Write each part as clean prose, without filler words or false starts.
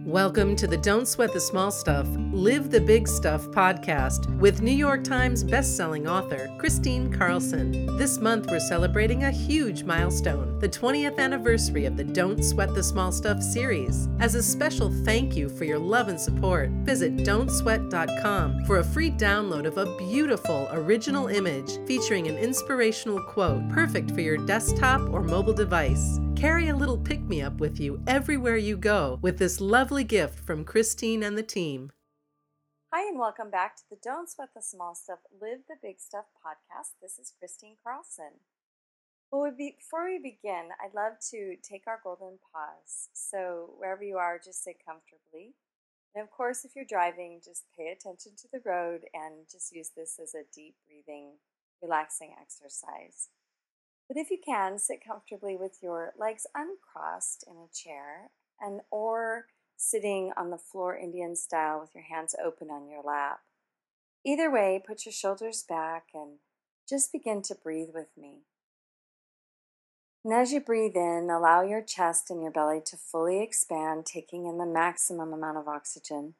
Welcome to the Don't Sweat the Small Stuff, Live the Big Stuff podcast with New York Times bestselling author Kristine Carlson. This month we're celebrating a huge milestone, the 20th anniversary of the Don't Sweat the Small Stuff series. As a special thank you for your love and support, visit don'tsweat.com for a free download of a beautiful original image featuring an inspirational quote perfect for your desktop or mobile device. Carry a little pick-me-up with you everywhere you go with this lovely gift from Kristine and the team. Hi, and welcome back to the Don't Sweat the Small Stuff, Live the Big Stuff podcast. This is Kristine Carlson. Well, before we begin, I'd love to take our golden pause. So wherever you are, just sit comfortably. And of course, if you're driving, just pay attention to the road and just use this as a deep breathing, relaxing exercise. But if you can, sit comfortably with your legs uncrossed in a chair or sitting on the floor Indian style with your hands open on your lap. Either way, put your shoulders back and just begin to breathe with me. And as you breathe in, allow your chest and your belly to fully expand, taking in the maximum amount of oxygen.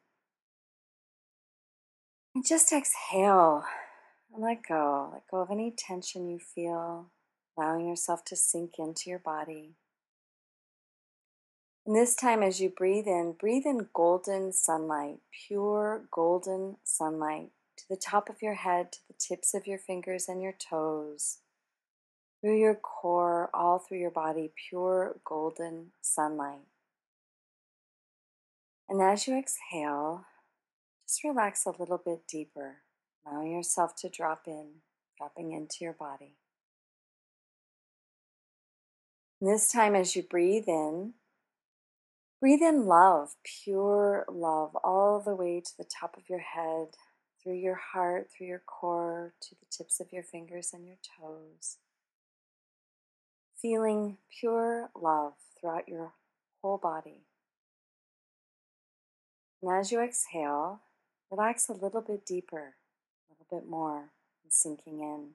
And just exhale and let go. Let go of any tension you feel, allowing yourself to sink into your body. And this time as you breathe in golden sunlight, pure golden sunlight to the top of your head, to the tips of your fingers and your toes, through your core, all through your body, pure golden sunlight. And as you exhale, just relax a little bit deeper, allowing yourself to dropping into your body. And this time as you breathe in love, pure love, all the way to the top of your head, through your heart, through your core, to the tips of your fingers and your toes. Feeling pure love throughout your whole body. And as you exhale, relax a little bit deeper, a little bit more, and sinking in.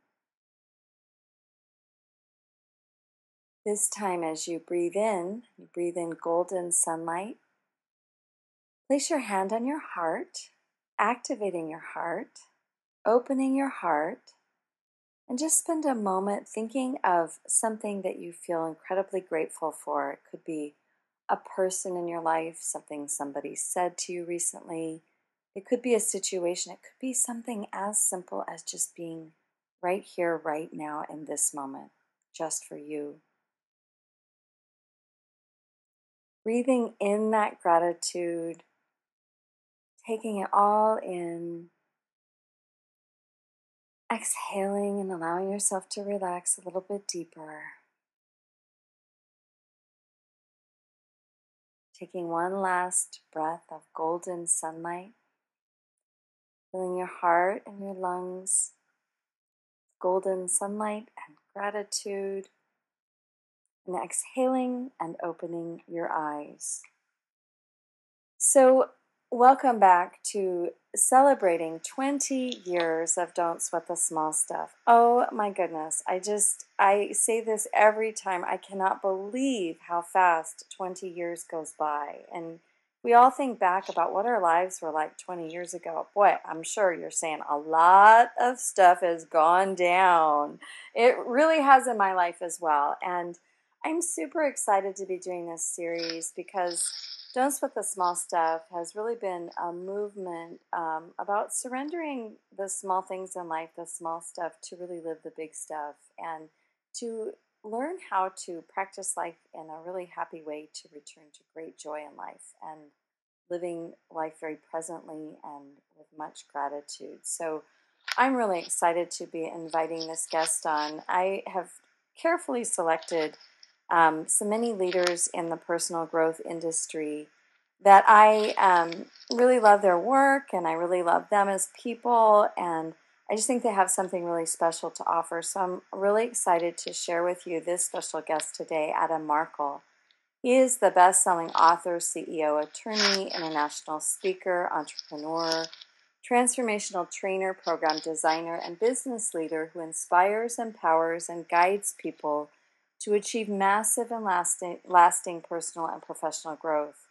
This time as you breathe in golden sunlight. Place your hand on your heart, activating your heart, opening your heart, and just spend a moment thinking of something that you feel incredibly grateful for. It could be a person in your life, something somebody said to you recently. It could be a situation. It could be something as simple as just being right here, right now, in this moment, just for you. Breathing in that gratitude, taking it all in, exhaling and allowing yourself to relax a little bit deeper. Taking one last breath of golden sunlight, filling your heart and your lungs with golden sunlight and gratitude, and exhaling and opening your eyes. So, welcome back to celebrating 20 years of Don't Sweat the Small Stuff. Oh my goodness, I say this every time. I cannot believe how fast 20 years goes by. And we all think back about what our lives were like 20 years ago. Boy, I'm sure you're saying a lot of stuff has gone down. It really has in my life as well. And I'm super excited to be doing this series because Don't Sweat the Small Stuff has really been a movement about surrendering the small things in life, the small stuff, to really live the big stuff and to learn how to practice life in a really happy way to return to great joy in life and living life very presently and with much gratitude. So I'm really excited to be inviting this guest on. I have carefully selected so many leaders in the personal growth industry that I really love their work and I really love them as people, and I just think they have something really special to offer. So I'm really excited to share with you this special guest today, Adam Markel. He is the best-selling author, CEO, attorney, international speaker, entrepreneur, transformational trainer, program designer, and business leader who inspires, empowers, and guides people to achieve massive and lasting personal and professional growth.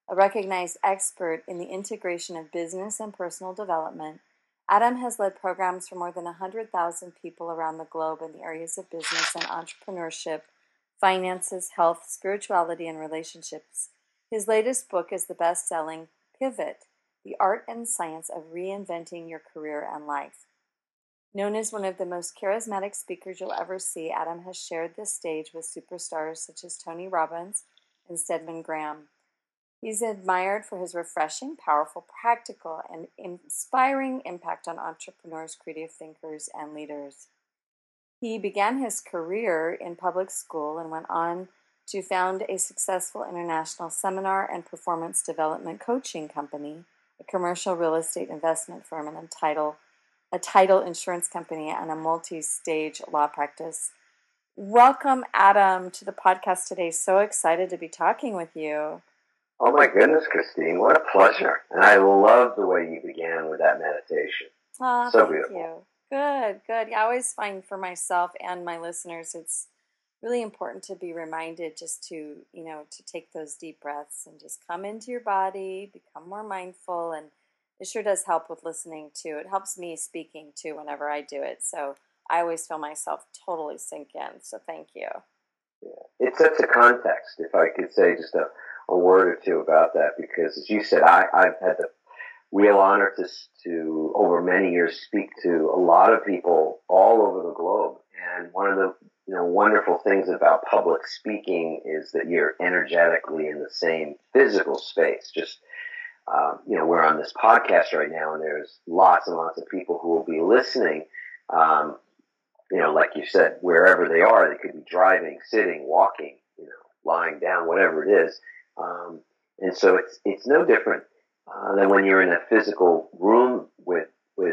A recognized expert in the integration of business and personal development, Adam has led programs for more than 100,000 people around the globe in the areas of business and entrepreneurship, finances, health, spirituality, and relationships. His latest book is the best-selling Pivot, The Art and Science of Reinventing Your Career and Life. Known as one of the most charismatic speakers you'll ever see, Adam has shared the stage with superstars such as Tony Robbins and Stedman Graham. He's admired for his refreshing, powerful, practical, and inspiring impact on entrepreneurs, creative thinkers, and leaders. He began his career in public school and went on to found a successful international seminar and performance development coaching company, a commercial real estate investment firm, and a title insurance company, and a multi-stage law practice. Welcome, Adam, to the podcast today. So excited to be talking with you. Oh my goodness, Christine, what a pleasure. And I love the way you began with that meditation. Oh, so thank beautiful. you. Good, good. Yeah, I always find for myself and my listeners, it's really important to be reminded just to, to take those deep breaths and just come into your body, become more mindful. And it sure does help with listening too. It helps me speaking too whenever I do it. So I always feel myself totally sink in. So thank you. Yeah. It sets a context, if I could say just a word or two about that, because as you said, I've had the real honor to over many years speak to a lot of people all over the globe. And one of the wonderful things about public speaking is that you're energetically in the same physical space. Just we're on this podcast right now, and there's lots and lots of people who will be listening. Like you said, wherever they are, they could be driving, sitting, walking, lying down, whatever it is. And so it's no different than when you're in a physical room with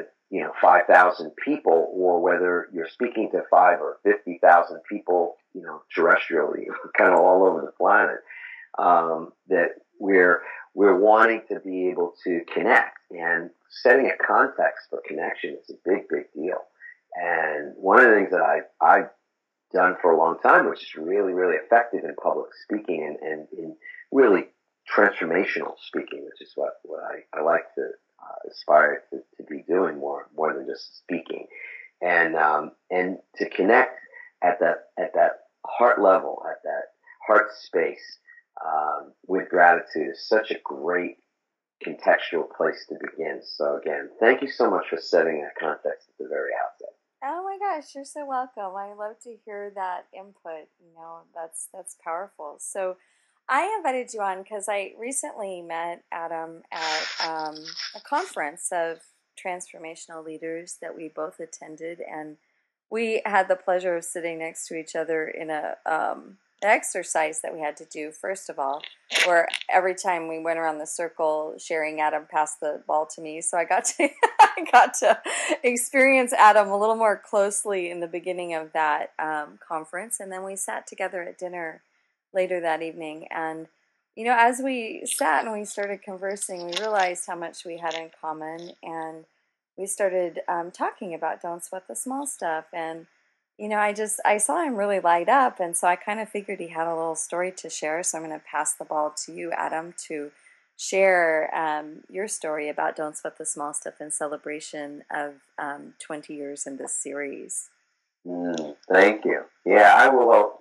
5,000 people, or whether you're speaking to 5 or 50,000 people, terrestrially, kind of all over the planet. That we're wanting to be able to connect, and setting a context for connection is a big, big deal. And one of the things that I've done for a long time, which is really, really effective in public speaking and in really transformational speaking, which is what I like to aspire to be doing more than just speaking, and to connect at that heart level, at that heart space, with gratitude is such a great contextual place to begin. So again, thank you so much for setting that context at the very outset. Oh my gosh, you're so welcome. I love to hear that input. That's powerful. So I invited you on because I recently met Adam at a conference of transformational leaders that we both attended, and we had the pleasure of sitting next to each other in an exercise that we had to do, first of all, where every time we went around the circle sharing, Adam passed the ball to me. So I got to experience Adam a little more closely in the beginning of that conference. And then we sat together at dinner later that evening. And, as we sat and we started conversing, we realized how much we had in common. And we started talking about Don't Sweat the Small Stuff. And I saw him really light up, and so I kind of figured he had a little story to share. So I'm going to pass the ball to you, Adam, to share your story about Don't Sweat the Small Stuff in celebration of 20 years in this series. Thank you. Yeah, I will.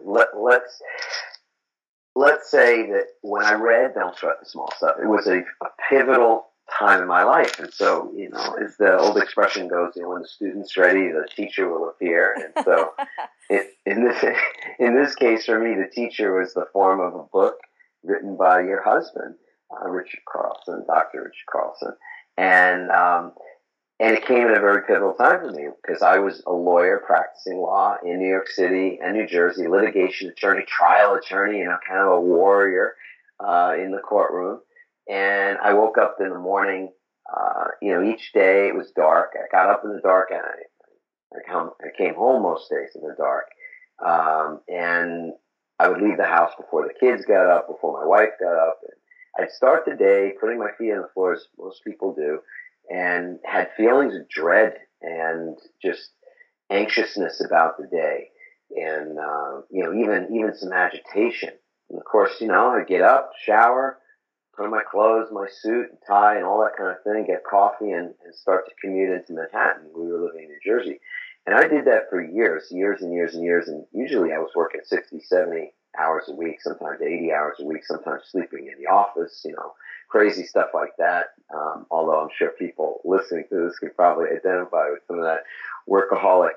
Let's say that when I read Don't Sweat the Small Stuff, it was a pivotal time in my life. And so, as the old expression goes, when the student's ready, the teacher will appear. And so in this case for me, the teacher was the form of a book written by your husband, Richard Carlson, Dr. Richard Carlson. And it came at a very pivotal time for me because I was a lawyer practicing law in New York City and New Jersey, litigation attorney, trial attorney, kind of a warrior in the courtroom. And I woke up in the morning, each day it was dark. I got up in the dark, and I came home most days in the dark. And I would leave the house before the kids got up, before my wife got up. And I'd start the day putting my feet on the floor, as most people do, and had feelings of dread and just anxiousness about the day. And, even some agitation. And of course, I'd get up, shower, put on my clothes, my suit and tie and all that kind of thing, get coffee and start to commute into Manhattan. We were living in New Jersey. And I did that for years and years and years. And usually I was working 60, 70 hours a week, sometimes 80 hours a week, sometimes sleeping in the office, crazy stuff like that. Although I'm sure people listening to this could probably identify with some of that workaholic,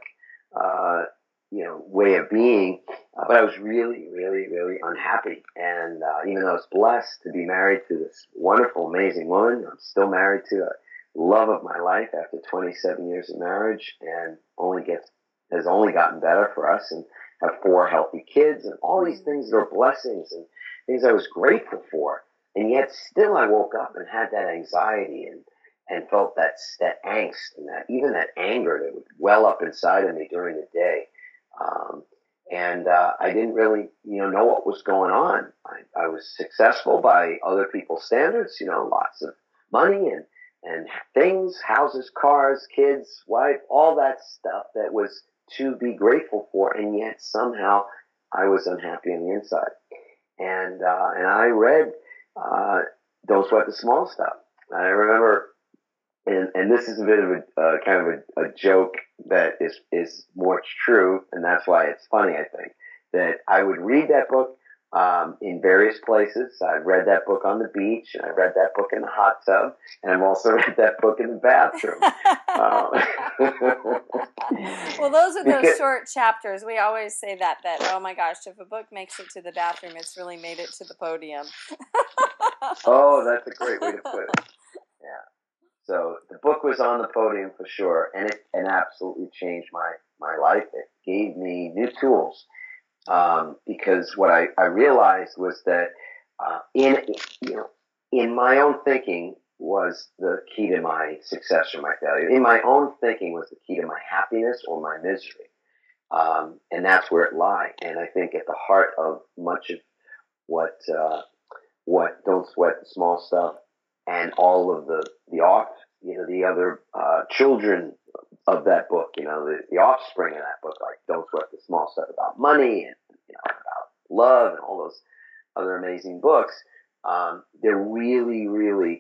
way of being. But I was really, really, really unhappy. And even though I was blessed to be married to this wonderful, amazing woman, I'm still married to a love of my life after 27 years of marriage, and has only gotten better for us, and have 4 healthy kids, and all these things that are blessings and things I was grateful for. And yet still I woke up and had that anxiety and felt that angst and that anger that would well up inside of me during the day. I didn't really, know what was going on. I was successful by other people's standards, lots of money and things, houses, cars, kids, wife, all that stuff that was to be grateful for. And yet somehow I was unhappy on the inside. And I read, Don't Sweat the Small Stuff. I remember, and this is a bit of a kind of a joke that is more true, and that's why it's funny, I think, that I would read that book in various places. I read that book on the beach, and I read that book in the hot tub, and I've also read that book in the bathroom. Well, those are those short chapters. We always say that, oh my gosh, if a book makes it to the bathroom, it's really made it to the podium. Oh, that's a great way to put it. Yeah. So the book was on the podium for sure, and it absolutely changed my life. It gave me new tools, because what I realized was that in my own thinking was the key to my success or my failure. In my own thinking was the key to my happiness or my misery, and that's where it lied. And I think at the heart of much of what Don't Sweat the Small Stuff and all of the other children of that book, the offspring of that book, like Don't Sweat the Small Stuff about money and about love and all those other amazing books, they're really, really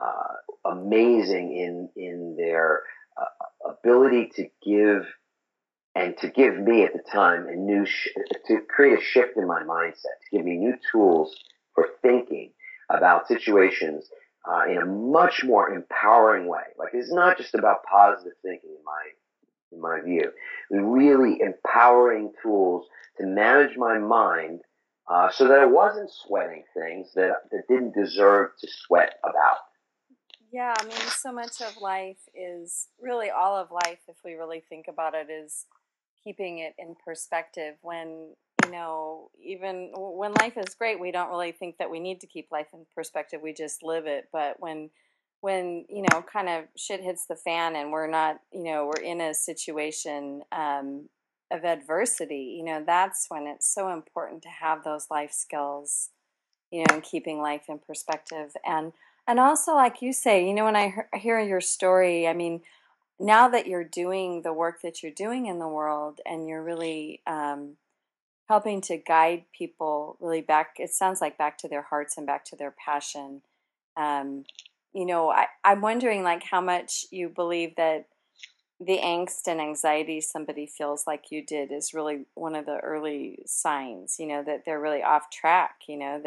amazing in their ability to give, and to give me at the time to create a shift in my mindset, to give me new tools for thinking about situations in a much more empowering way. Like, it's not just about positive thinking in my view. Really empowering tools to manage my mind so that I wasn't sweating things that didn't deserve to sweat about. Yeah, I mean, so much of life is, really all of life, if we really think about it, is keeping it in perspective. When, even when life is great, we don't really think that we need to keep life in perspective. We just live it. But when kind of shit hits the fan and we're not, we're in a situation of adversity, that's when it's so important to have those life skills, and keeping life in perspective. And also, like you say, when I hear your story, I mean, now that you're doing the work that you're doing in the world, and you're really helping to guide people really back, it sounds like back to their hearts and back to their passion. I'm wondering, like, how much you believe that the angst and anxiety somebody feels like you did is really one of the early signs, that they're really off track,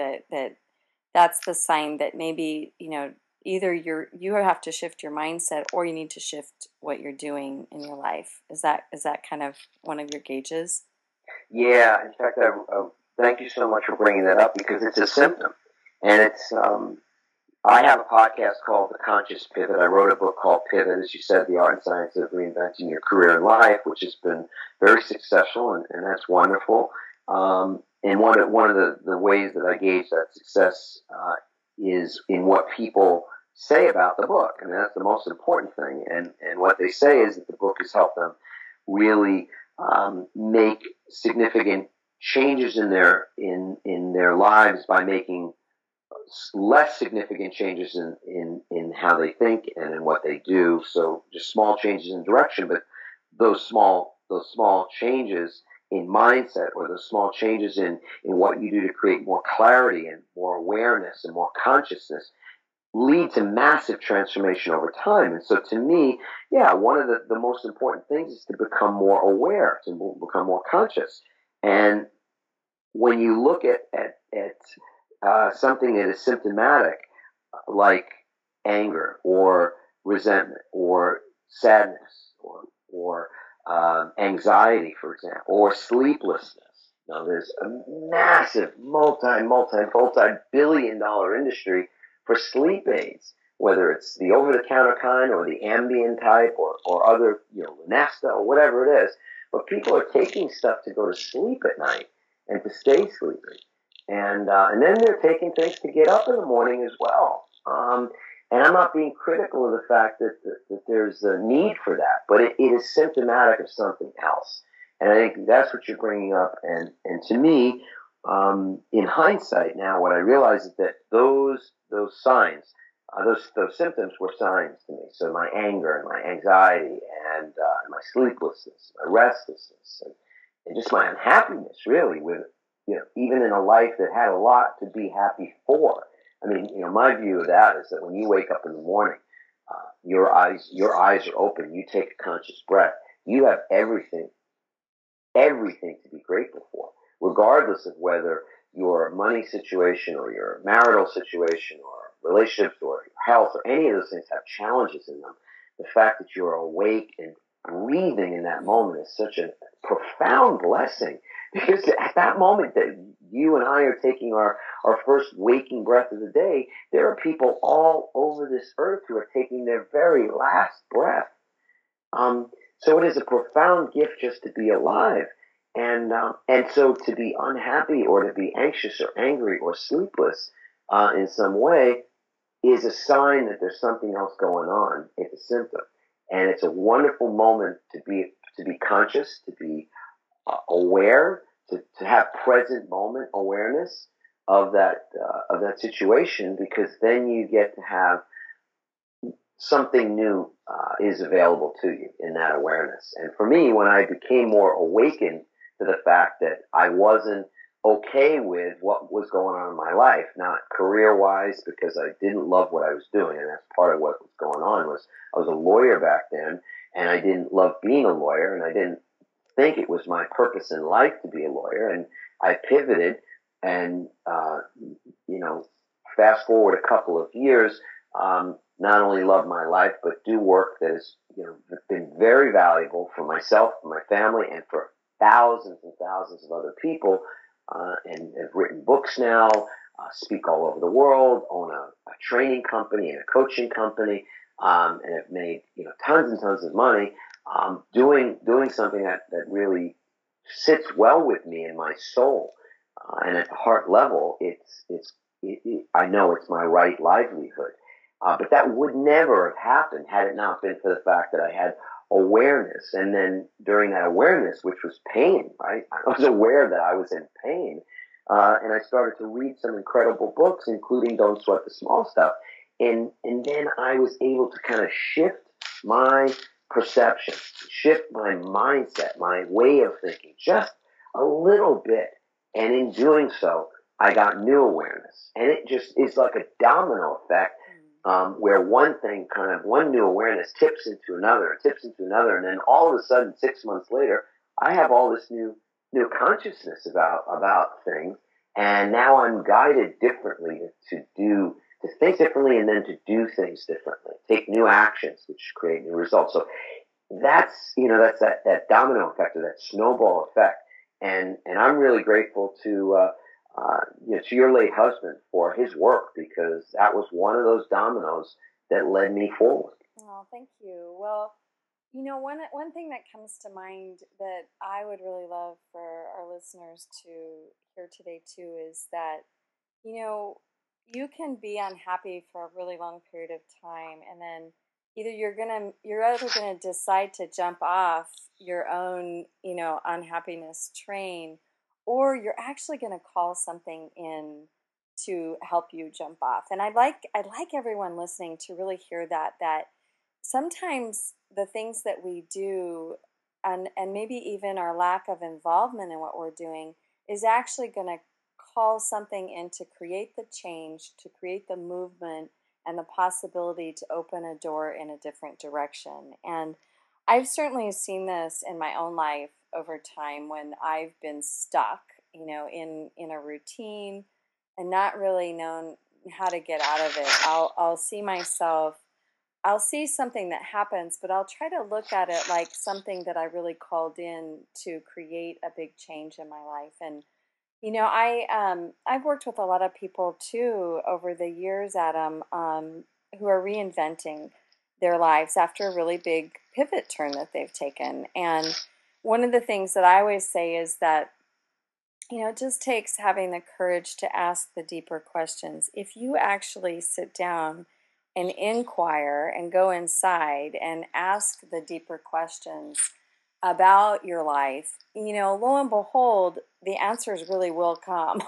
that's the sign that maybe, either you have to shift your mindset, or you need to shift what you're doing in your life. Is that kind of one of your gauges? Yeah. In fact, thank you so much for bringing that up, because it's a symptom. And it's, I have a podcast called The Conscious Pivot. I wrote a book called Pivot, as you said, The Art and Science of Reinventing Your Career and Life, which has been very successful, and that's wonderful. And one of the ways that I gauge that success is in what people say about the book. And that's the most important thing. And what they say is that the book has helped them really make significant changes in their lives by making less significant changes in how they think and in what they do. So just small changes in direction, but those small changes in mindset, or those small changes in what you do to create more clarity and more awareness and more consciousness lead to massive transformation over time. And so to me, yeah, one of the most important things is to become more aware, to become more conscious. And when you look at something that is symptomatic, like anger or resentment or sadness or anxiety, for example, or sleeplessness. Now, there's a massive multi-billion-dollar industry for sleep aids, whether it's the over-the-counter kind or the Ambien type or other, Lunesta or whatever it is. But people are taking stuff to go to sleep at night and to stay sleepy. And then they're taking things to get up in the morning as well. And I'm not being critical of the fact that there's a need for that, but it is symptomatic of something else. And I think that's what you're bringing up. And to me, in hindsight now, what I realize is that those signs, those symptoms were signs to me. So my anger and my anxiety and my sleeplessness, my restlessness, and just my unhappiness, really, with even in a life that had a lot to be happy for. I mean, my view of that is that when you wake up in the morning, your eyes are open. You take a conscious breath. You have everything to be grateful for, regardless of whether your money situation or your marital situation or relationships or your health or any of those things have challenges in them. The fact that you're awake and breathing in that moment is such a profound blessing, because at that moment that you and I are taking our first waking breath of the day, there are people all over this earth who are taking their very last breath. So it is a profound gift just to be alive. And so to be unhappy or to be anxious or angry or sleepless in some way is a sign that there's something else going on. It's a symptom. And it's a wonderful moment to be conscious, to be aware, to have present moment awareness of that situation, because then you get to have something new is available to you in that awareness. And for me, when I became more awakened to the fact that I wasn't okay with what was going on in my life, not career-wise, because I didn't love what I was doing, and that's part of what was going on. Was I was a lawyer back then, and I didn't love being a lawyer, and I didn't think it was my purpose in life to be a lawyer, and I pivoted, and fast forward a couple of years, not only love my life, but do work that has been very valuable for myself, for my family, and for thousands and thousands of other people, and have written books now, speak all over the world, own a training company and a coaching company, and have made tons and tons of money doing something that really sits well with me in my soul, and at the heart level, I know it's my right livelihood. But that would never have happened had it not been for the fact that I had awareness. And then during that awareness, which was pain, right? I was aware that I was in pain. And I started to read some incredible books, including Don't Sweat the Small Stuff. And then I was able to kind of shift my perception, shift my mindset, my way of thinking just a little bit. And in doing so, I got new awareness. And it just is like a domino effect. Where one new awareness tips into another, and then all of a sudden, 6 months later, I have all this new consciousness about things, and now I'm guided differently to think differently, and then to do things differently, take new actions, which create new results. So that's that domino effect, or that snowball effect, and I'm really grateful to your late husband for his work, because that was one of those dominoes that led me forward. Oh, thank you. Well, one thing that comes to mind that I would really love for our listeners to hear today too is that, you can be unhappy for a really long period of time, and then either you're either gonna decide to jump off your own, unhappiness train, or you're actually going to call something in to help you jump off. And I'd like everyone listening to really hear that sometimes the things that we do and maybe even our lack of involvement in what we're doing is actually going to call something in to create the change, to create the movement and the possibility to open a door in a different direction. And I've certainly seen this in my own life over time when I've been stuck, in a routine and not really known how to get out of it. I'll see myself, I'll see something that happens, but I'll try to look at it like something that I really called in to create a big change in my life. And I've worked with a lot of people too over the years, Adam, who are reinventing their lives after a really big pivot turn that they've taken. And one of the things that I always say is that it just takes having the courage to ask the deeper questions. If you actually sit down and inquire and go inside and ask the deeper questions about your life, lo and behold, the answers really will come.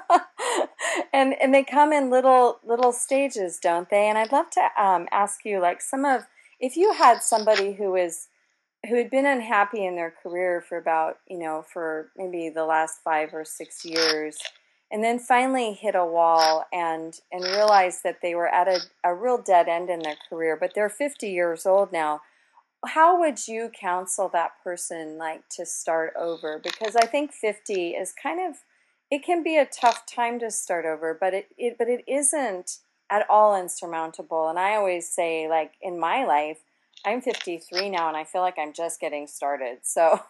and they come in little stages, don't they? And I'd love to ask you, like, if you had somebody who had been unhappy in their career for about, for maybe the last 5 or 6 years, and then finally hit a wall and realized that they were at a real dead end in their career, but they're 50 years old now. How would you counsel that person, like, to start over? Because I think 50 is it can be a tough time to start over, but it isn't at all insurmountable. And I always say, like, in my life, I'm 53 now, and I feel like I'm just getting started. So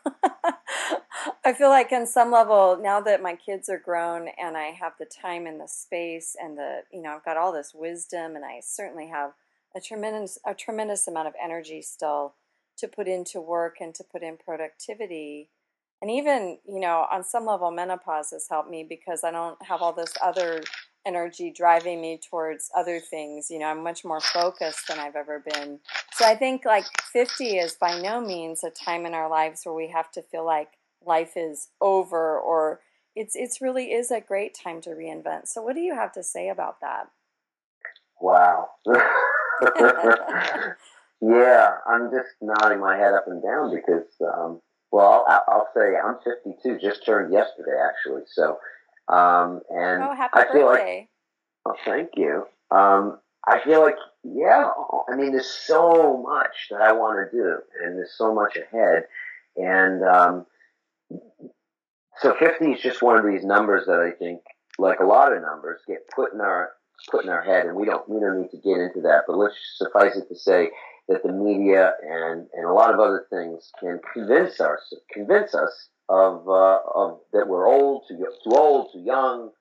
I feel like on some level, now that my kids are grown and I have the time and the space and I've got all this wisdom, and I certainly have a tremendous amount of energy still to put into work and to put in productivity. And even, on some level, menopause has helped me because I don't have all this other energy driving me towards other things. I'm much more focused than I've ever been. So I think, like, 50 is by no means a time in our lives where we have to feel like life is over, or it's really is a great time to reinvent. So what do you have to say about that? Wow. Yeah, I'm just nodding my head up and down because, I'll say I'm 52, just turned yesterday, actually. So, and happy I feel birthday. thank you. I feel like, I mean, there's so much that I want to do, and there's so much ahead. And so 50 is just one of these numbers that I think, like a lot of numbers, get put in our head, and we don't need to get into that. But let's suffice it to say that the media and a lot of other things can convince us of that we're old, too young.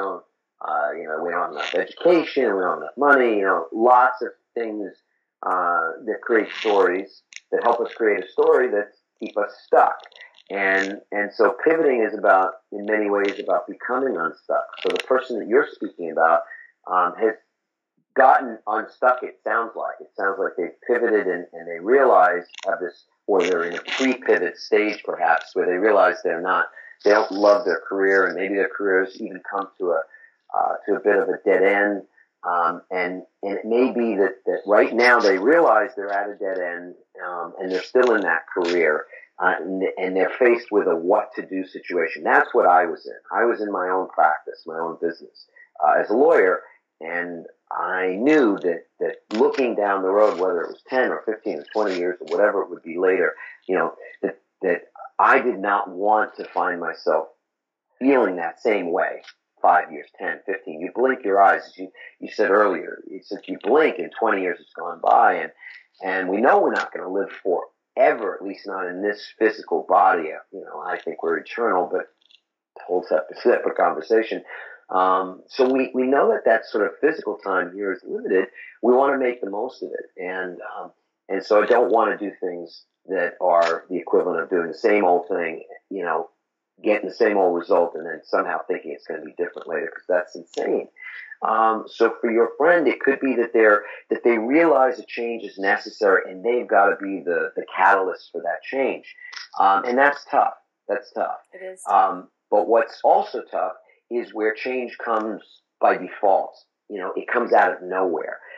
We don't have enough education, we don't have enough money. Lots of things that create stories that help us create a story that keep us stuck. And so pivoting is in many ways about becoming unstuck. So the person that you're speaking about has gotten unstuck. It sounds like they've pivoted and they realize or they're in a pre-pivot stage perhaps, where they realize they don't love their career, and maybe their careers even come to a bit of a dead end. And it may be that right now they realize they're at a dead end, and they're still in that career, and they're faced with a what to do situation. That's what I was in. I was in my own practice, my own business, as a lawyer, and I knew that looking down the road, whether it was 10 or 15 or 20 years or whatever it would be later, that I did not want to find myself feeling that same way 5 years, 10, 15. You blink your eyes, as you said earlier. Since you blink and 20 years has gone by, and we know we're not going to live forever, at least not in this physical body. I think we're eternal, but the whole separate conversation. So we know that sort of physical time here is limited. We want to make the most of it, and so I don't want to do things that are the equivalent of doing the same old thing, getting the same old result, and then somehow thinking it's going to be different later, because that's insane. So for your friend, it could be that they realize a change is necessary, and they've got to be the catalyst for that change, and that's tough. That's tough. It is tough. But what's also tough is where change comes by default. It comes out of nowhere.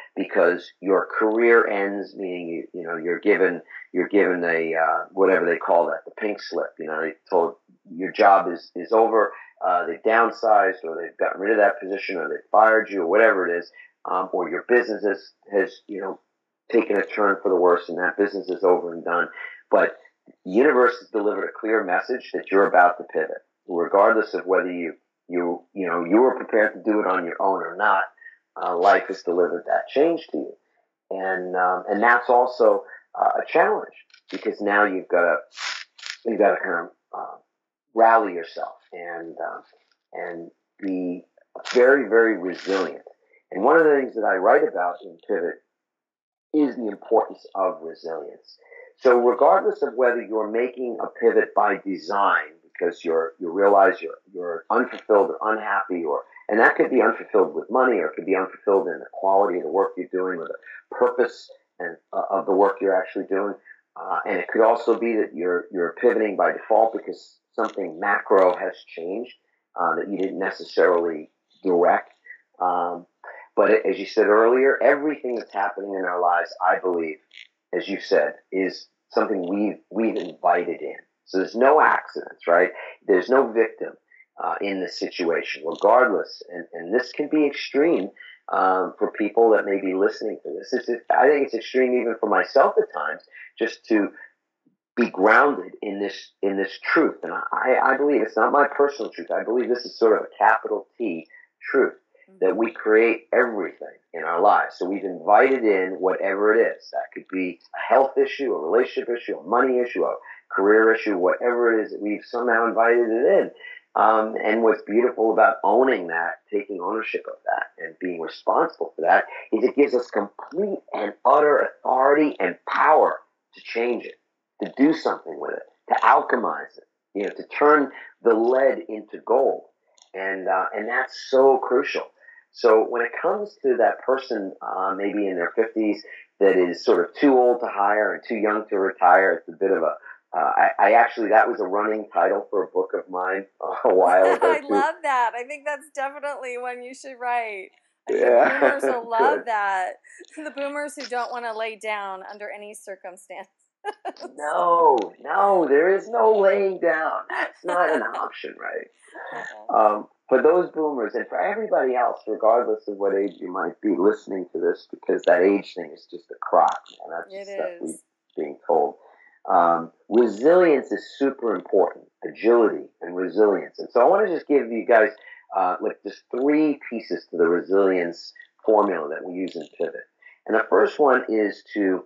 because your career ends, meaning you're given a whatever they call that, the pink slip. They told your job is over. They've downsized, or they've gotten rid of that position, or they've fired you, or whatever it is, or your business has taken a turn for the worse, and that business is over and done. But the universe has delivered a clear message that you're about to pivot, regardless of whether you were prepared to do it on your own or not. Life has delivered that change to you, and that's also a challenge, because now you've got to kind of rally yourself and be very, very resilient. And one of the things that I write about in Pivot is the importance of resilience. So regardless of whether you're making a pivot by design because you realize you're unfulfilled or unhappy, and that could be unfulfilled with money, or it could be unfulfilled in the quality of the work you're doing, or the purpose of the work you're actually doing, and it could also be that you're pivoting by default because something macro has changed that you didn't necessarily direct. But as you said earlier, everything that's happening in our lives, I believe, as you said, is something we've invited in. So there's no accidents, right? There's no victim in this situation, regardless. And this can be extreme for people that may be listening to this. I think it's extreme even for myself at times, just to be grounded in this truth. And I believe it's not my personal truth. I believe this is sort of a capital T truth, that we create everything in our lives. So we've invited in whatever it is. That could be a health issue, a relationship issue, a money issue, a career issue, whatever it is that we've somehow invited it in. And what's beautiful about owning that, taking ownership of that, and being responsible for that, is it gives us complete and utter authority and power to change it, to do something with it, to alchemize it, to turn the lead into gold. And that's so crucial. So when it comes to that person, maybe in their 50s, that is sort of too old to hire and too young to retire, it's a bit of a, that was a running title for a book of mine a while ago. I love that. I think that's definitely one you should write. Yeah. The boomers will love that. The boomers who don't want to lay down under any circumstance. No, there is no laying down. That's not an option, right? For those boomers, and for everybody else, regardless of what age you might be listening to this, because that age thing is just a crock, man. That's just stuff we're being told. Resilience is super important. Agility and resilience. And so I want to just give you guys just 3 pieces to the resilience formula that we use in Pivot. And the first one is to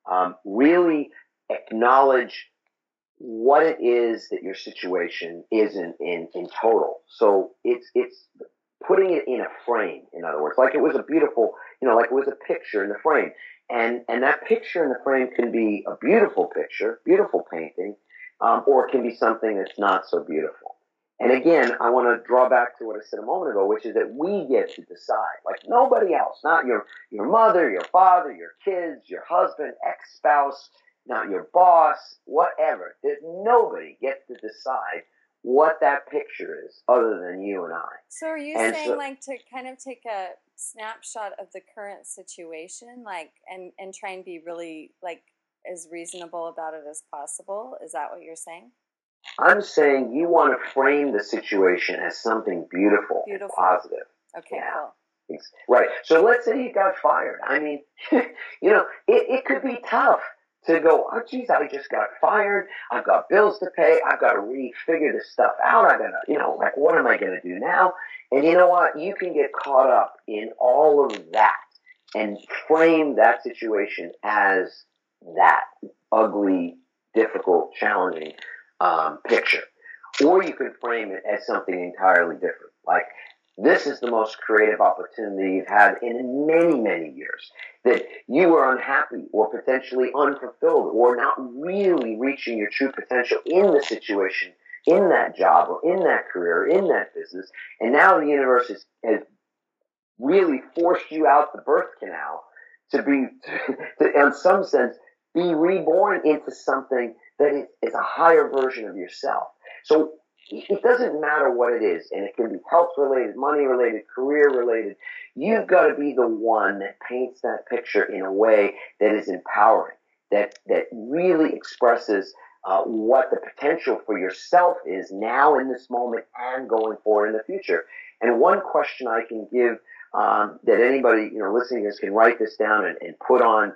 really acknowledge what it is that your situation is in total. So it's putting it in a frame, in other words, like it was a beautiful, like it was a picture in the frame. And that picture in the frame can be a beautiful picture, beautiful painting, or it can be something that's not so beautiful. And again, I want to draw back to what I said a moment ago, which is that we get to decide, like nobody else, not your mother, your father, your kids, your husband, ex-spouse, not your boss, whatever. There's nobody gets to decide what that picture is other than you and I. So are you saying like to kind of take a snapshot of the current situation, like and try and be really like as reasonable about it as possible? Is that what you're saying? I'm saying you want to frame the situation as something beautiful. And positive. Okay, cool. Right. So let's say you got fired. I mean, it could be tough to go, oh, geez, I just got fired. I've got bills to pay. I've got to refigure this stuff out. I got to, like, what am I going to do now? And you know what? You can get caught up in all of that and frame that situation as that ugly, difficult, challenging picture. Or you can frame it as something entirely different. Like, this is the most creative opportunity you've had in many, many years. That you are unhappy or potentially unfulfilled or not really reaching your true potential in the situation, in that job or in that career, in that business. And now the universe has really forced you out the birth canal to in some sense, be reborn into something that is a higher version of yourself. So it doesn't matter what it is, and it can be health related, money related, career related. You've got to be the one that paints that picture in a way that is empowering, that really expresses what the potential for yourself is now in this moment and going forward in the future. And one question I can give that anybody listening to this can write this down and put on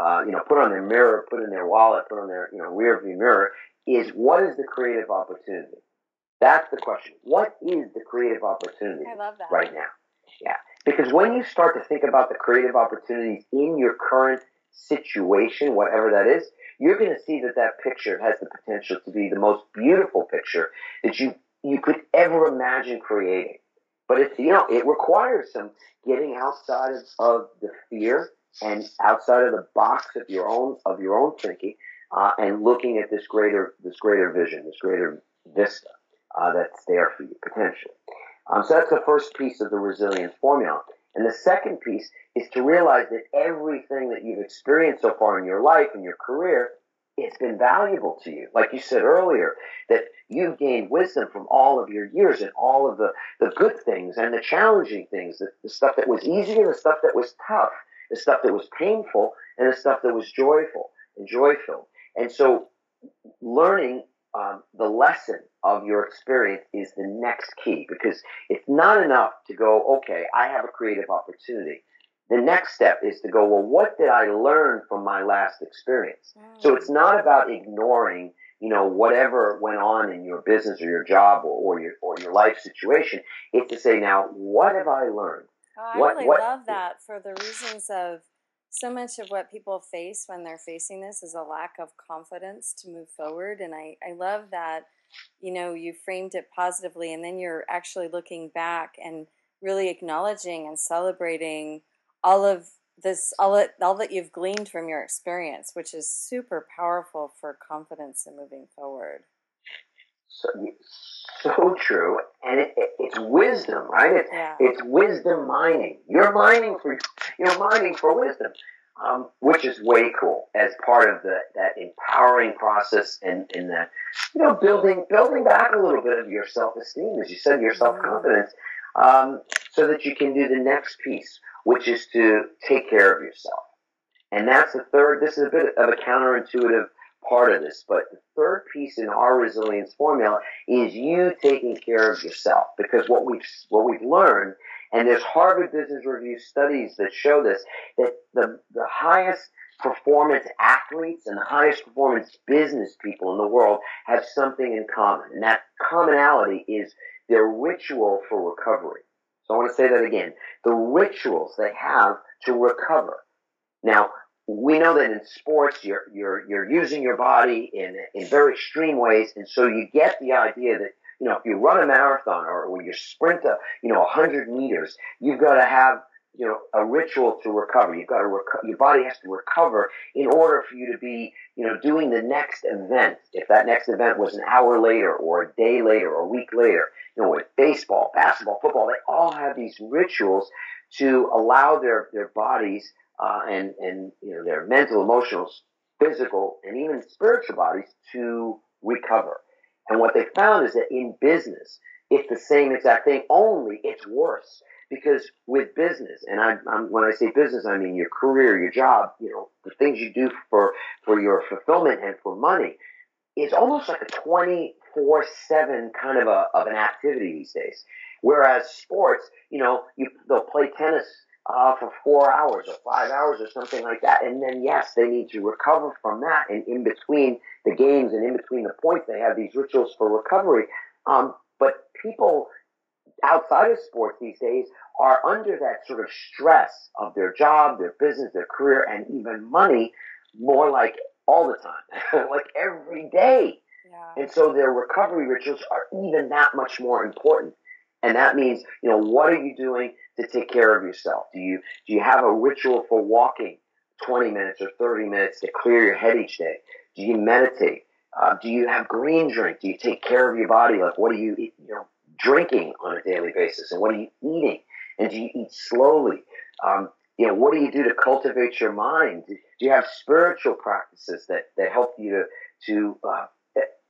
put on their mirror, put in their wallet, put on their rear view mirror is, what is the creative opportunity? That's the question. What is the creative opportunity I love that. right now? Yeah. Because when you start to think about the creative opportunities in your current situation, whatever that is, you're going to see that that picture has the potential to be the most beautiful picture that you could ever imagine creating. But it requires some getting outside of the fear and outside of the box of your own thinking, and looking at this greater vision, this greater vista that's there for you potentially. So that's the first piece of the resilience formula. And the second piece is to realize that everything that you've experienced so far in your life and your career, it's been valuable to you. Like you said earlier, that you've gained wisdom from all of your years and all of the good things and the challenging things, the stuff that was easy and the stuff that was tough, the stuff that was painful and the stuff that was joyful and joy-filled. And so learning the lesson of your experience is the next key, because it's not enough to go, okay, I have a creative opportunity. The next step is to go, well, what did I learn from my last experience? So it's not about ignoring, whatever went on in your business or your job or your life situation. It's to say, now, what have I learned? Oh, I really love that, for the reasons of so much of what people face when they're facing this is a lack of confidence to move forward. And I love that, you framed it positively, and then you're actually looking back and really acknowledging and celebrating all of this, all that you've gleaned from your experience, which is super powerful for confidence in moving forward. So true, and it's wisdom, right? It's wisdom mining. You're mining for wisdom, which is way cool as part of that empowering process and that building back a little bit of your self-esteem, as you said, your self-confidence, so that you can do the next piece, which is to take care of yourself. And that's the third. This is a bit of a counterintuitive part of this, but the third piece in our resilience formula is you taking care of yourself. Because what we've learned, and there's Harvard Business Review studies that show this, that the highest performance athletes and the highest performance business people in the world have something in common, and that commonality is their ritual for recovery. So I want to say that again: the rituals they have to recover. Now, we know that in sports, you're using your body in very extreme ways, and so you get the idea that if you run a marathon or you sprint 100 meters, you've got to have a ritual to recover. You've got to your body has to recover in order for you to be doing the next event. If that next event was an hour later or a day later or a week later, with baseball, basketball, football, they all have these rituals to allow their bodies and their mental, emotional, physical, and even spiritual bodies to recover. And what they found is that in business, it's the same exact thing, only it's worse. Because with business, and when I say business, I mean your career, your job, the things you do for your fulfillment and for money, is almost like a 24/7 kind of an activity these days. Whereas sports, they'll play tennis for 4 hours or 5 hours or something like that. And then, yes, they need to recover from that. And in between the games and in between the points, they have these rituals for recovery. But people outside of sports these days are under that sort of stress of their job, their business, their career, and even money, more like all the time, like every day. Yeah. And so their recovery rituals are even that much more important. And that means, what are you doing to take care of yourself? Do you have a ritual for walking 20 minutes or 30 minutes to clear your head each day? Do you meditate? Do you have green drink? Do you take care of your body? Like, what are you drinking on a daily basis? And what are you eating? And do you eat slowly? What do you do to cultivate your mind? Do you have spiritual practices that help you to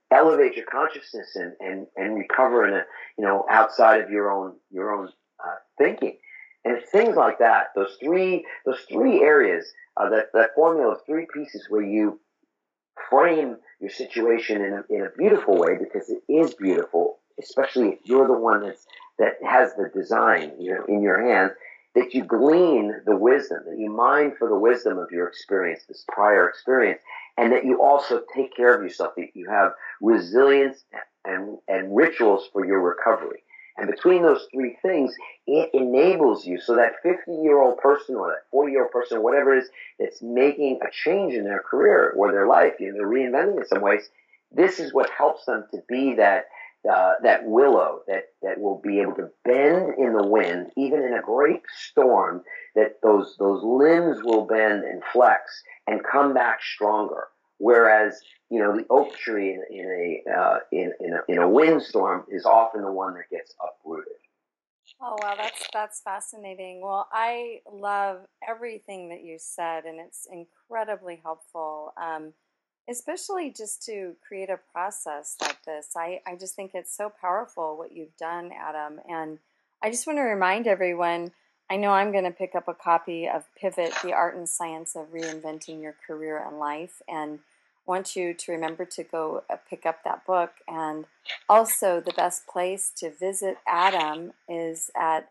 elevate your consciousness and recover in a, outside of your own thinking. And it's things like that. Those three areas, that formula of three pieces where you frame your situation in a beautiful way, because it is beautiful, especially if you're the one that has the design, in your hands, that you glean the wisdom, that you mine for the wisdom of your experience, this prior experience, and that you also take care of yourself, that you have resilience and rituals for your recovery. And between those three things, it enables you, so that 50-year-old person or that 40-year-old person, whatever it is, that's making a change in their career or their life, they're reinventing in some ways, this is what helps them to be that willow that will be able to bend in the wind, even in a great storm, that those limbs will bend and flex and come back stronger. Whereas, the oak tree in a windstorm is often the one that gets uprooted. Oh, wow, that's fascinating. Well, I love everything that you said, and it's incredibly helpful, especially just to create a process like this. I just think it's so powerful what you've done, Adam. And I just want to remind everyone, I know I'm going to pick up a copy of Pivot, The Art and Science of Reinventing Your Career and Life, and want you to remember to go pick up that book. And also the best place to visit Adam is at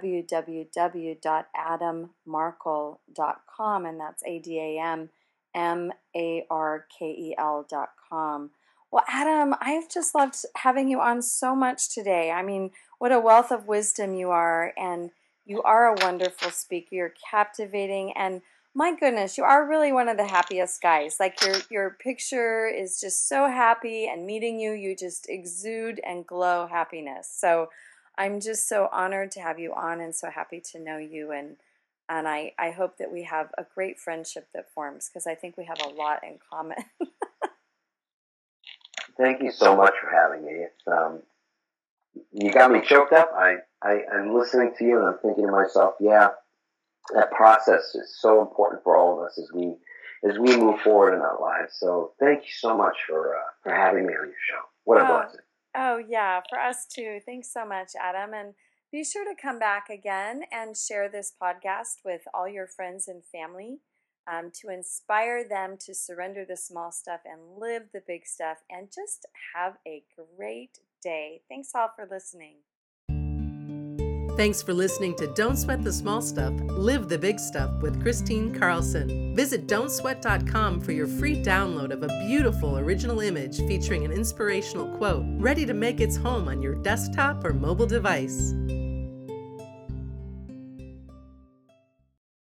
www.adammarkel.com, and that's ADAMMARKEL.com. Well, Adam, I've just loved having you on so much today. I mean, what a wealth of wisdom you are, and you are a wonderful speaker. You're captivating, and my goodness, you are really one of the happiest guys. Like your picture is just so happy, and meeting you, you just exude and glow happiness. So I'm just so honored to have you on, and so happy to know you. And I hope that we have a great friendship that forms, because I think we have a lot in common. Thank you so much for having me. It's you got me choked up. I'm listening to you and I'm thinking to myself, yeah, that process is so important for all of us as we move forward in our lives. So thank you so much for having me on your show. What a blessing. Oh, yeah, for us too. Thanks so much, Adam. And be sure to come back again and share this podcast with all your friends and family to inspire them to surrender the small stuff and live the big stuff, and just have a great day. Thanks all for listening. Thanks for listening to Don't Sweat the Small Stuff, Live the Big Stuff with Christine Carlson. Visit don'tsweat.com for your free download of a beautiful original image featuring an inspirational quote ready to make its home on your desktop or mobile device.